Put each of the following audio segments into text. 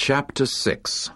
Chapter 6.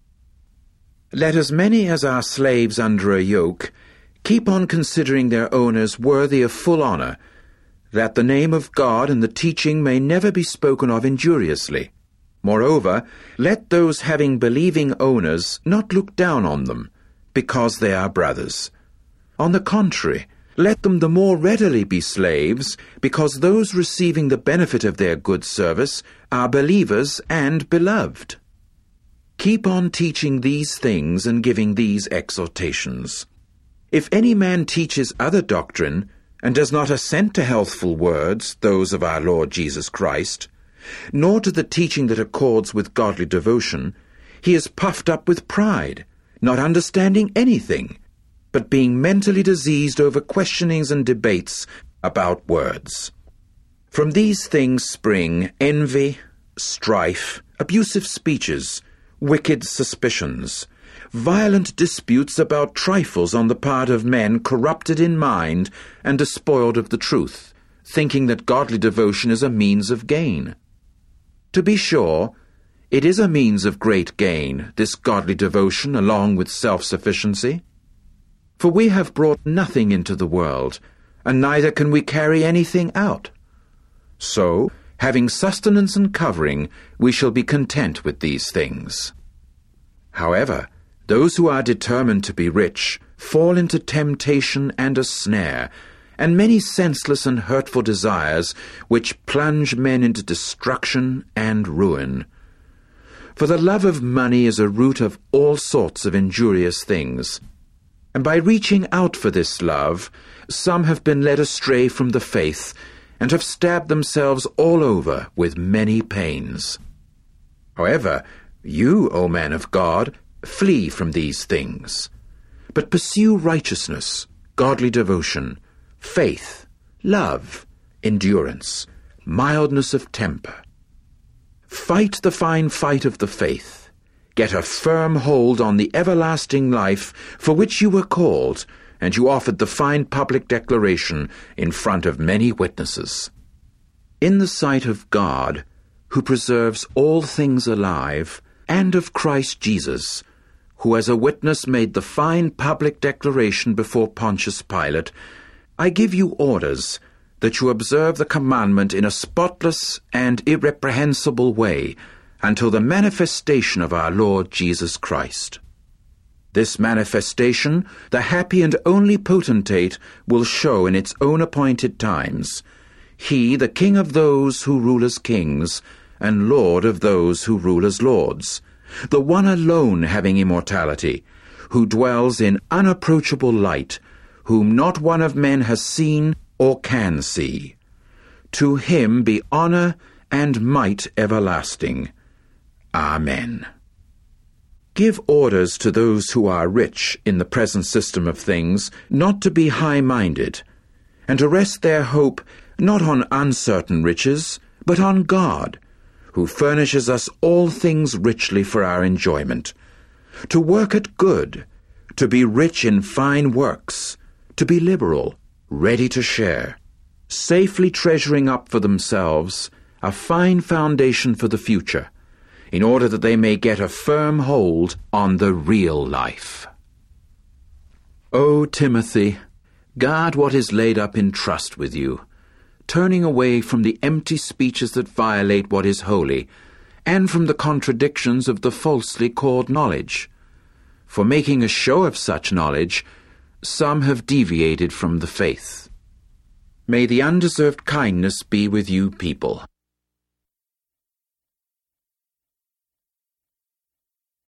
Let as many as are slaves under a yoke keep on considering their owners worthy of full honor, that the name of God and the teaching may never be spoken of injuriously. Moreover, let those having believing owners not look down on them, because they are brothers. On the contrary, let them the more readily be slaves, because those receiving the benefit of their good service are believers and beloved. Keep on teaching these things and giving these exhortations. If any man teaches other doctrine, and does not assent to healthful words, those of our Lord Jesus Christ, nor to the teaching that accords with godly devotion, he is puffed up with pride, not understanding anything, but being mentally diseased over questionings and debates about words. From these things spring envy, strife, abusive speeches, wicked suspicions, violent disputes about trifles on the part of men corrupted in mind and despoiled of the truth, thinking that godly devotion is a means of gain. To be sure, it is a means of great gain, this godly devotion along with self-sufficiency. For we have brought nothing into the world, and neither can we carry anything out. So, having sustenance and covering, we shall be content with these things. However, those who are determined to be rich fall into temptation and a snare, and many senseless and hurtful desires, which plunge men into destruction and ruin. For the love of money is a root of all sorts of injurious things, and by reaching out for this love, some have been led astray from the faith, and have stabbed themselves all over with many pains. However, you, O man of God, flee from these things, but pursue righteousness, godly devotion, faith, love, endurance, mildness of temper. Fight the fine fight of the faith. Get a firm hold on the everlasting life for which you were called, and you offered the fine public declaration in front of many witnesses. In the sight of God, who preserves all things alive, and of Christ Jesus, who as a witness made the fine public declaration before Pontius Pilate, I give you orders that you observe the commandment in a spotless and irreprehensible way until the manifestation of our Lord Jesus Christ. This manifestation the happy and only potentate will show in its own appointed times. He, the King of those who rule as kings, and Lord of those who rule as lords, the one alone having immortality, who dwells in unapproachable light, whom not one of men has seen or can see. To him be honor and might everlasting. Amen. Give orders to those who are rich in the present system of things not to be high-minded, and to rest their hope not on uncertain riches, but on God, who furnishes us all things richly for our enjoyment, to work at good, to be rich in fine works, to be liberal, ready to share, safely treasuring up for themselves a fine foundation for the future, in order that they may get a firm hold on the real life. O Timothy, guard what is laid up in trust with you, turning away from the empty speeches that violate what is holy, and from the contradictions of the falsely called knowledge. For making a show of such knowledge, some have deviated from the faith. May the undeserved kindness be with you people.